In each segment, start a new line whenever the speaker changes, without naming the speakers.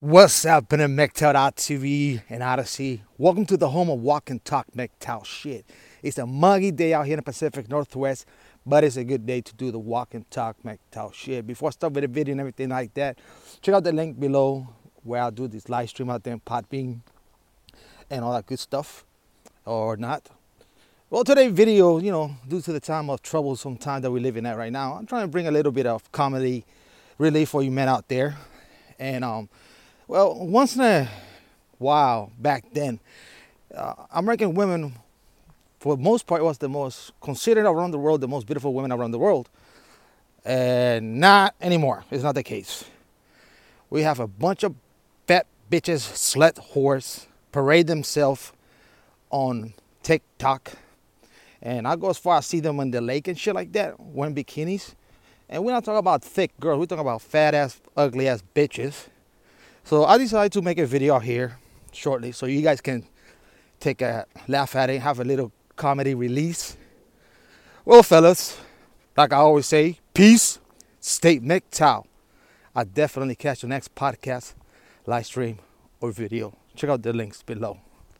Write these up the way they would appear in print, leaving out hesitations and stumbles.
What's happening, McTow.tv and Odyssey? Welcome to the home of Walk and Talk McTow shit. It's a muggy day out here in the Pacific Northwest, but it's a good day to do the Walk and Talk McTow shit. Before I start with the video and everything like that, check out the link below where I'll do this live stream out there in Podbean and all that good stuff, or not. Well, today's video, due to the time of troublesome time that we're living at right now, I'm trying to bring a little bit of comedy relief for you men out there. And well, once in a while back then, American women, for the most part, was the most considered around the world, the most beautiful women around the world. And not anymore. It's not the case. We have a bunch of fat bitches, slut whores, parade themselves on TikTok. And I go as far as see them in the lake and shit like that, wearing bikinis. And we're not talking about thick girls. We're talking about fat ass, ugly ass bitches. So I decided to make a video here shortly so you guys can take a laugh at it, have a little comedy release. Well, fellas, like I always say, peace, stay McTow. I'll definitely catch the next podcast, live stream, or video. Check out the links below.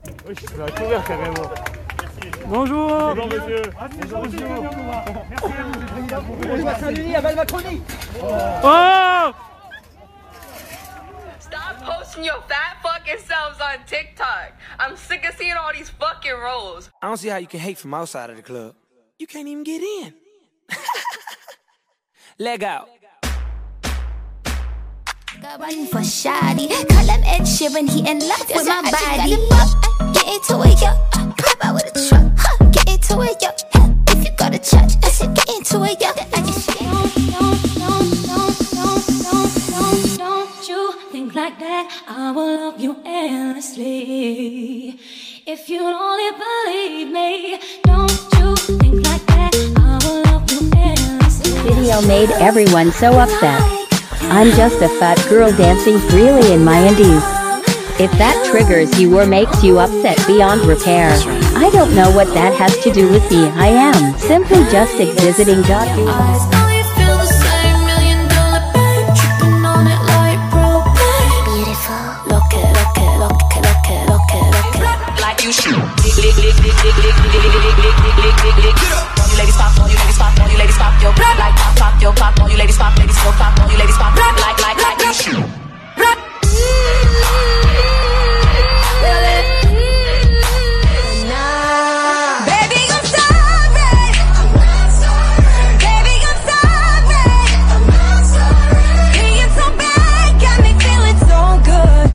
Bonjour.
Bonjour monsieur. Bonjour monsieur.
Oh!
Stop posting your fat fucking selves on TikTok. I'm sick of seeing all these fucking rolls.
I don't see how you can hate from outside of the club. You can't even get in. Leg out.
Got one for shoddy. Call him Ed Sheeran, he in love with my body. Get into it, yo. Pop out with a truck. Get into it, yo. If you go to church, I said get into it, yo. I just don't you think like that? I will love you endlessly. If you only believe me, don't you think like that? I will love you endlessly.
Video made everyone so upset. I'm just a fat girl dancing freely in my undies. If that triggers you or makes you upset beyond repair, I don't know what that has to do with me. I am simply just exhibiting.